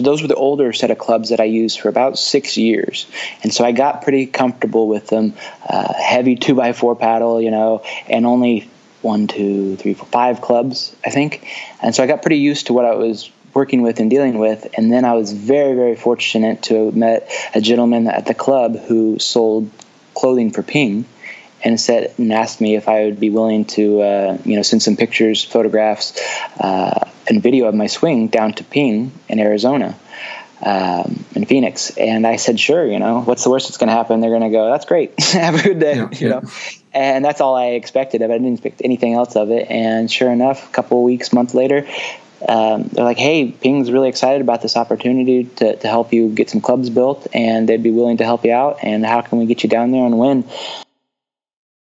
So those were the older set of clubs that I used for about 6 years. And so I got pretty comfortable with them. Heavy 2x4 paddle, and only 1, 2, 3, 4, 5 clubs, I think. And so I got pretty used to what I was working with and dealing with. And then I was very, very fortunate to have met a gentleman at the club who sold clothing for Ping, and asked me if I would be willing to, send some pictures, photographs, and video of my swing down to Ping in Arizona, in Phoenix. And I said, sure, what's the worst that's going to happen? They're going to go, that's great. Have a good day, And that's all I expected of it. I didn't expect anything else of it. And sure enough, a couple of weeks, month later, they're like, hey, Ping's really excited about this opportunity to help you get some clubs built, and they'd be willing to help you out. And how can we get you down there and when?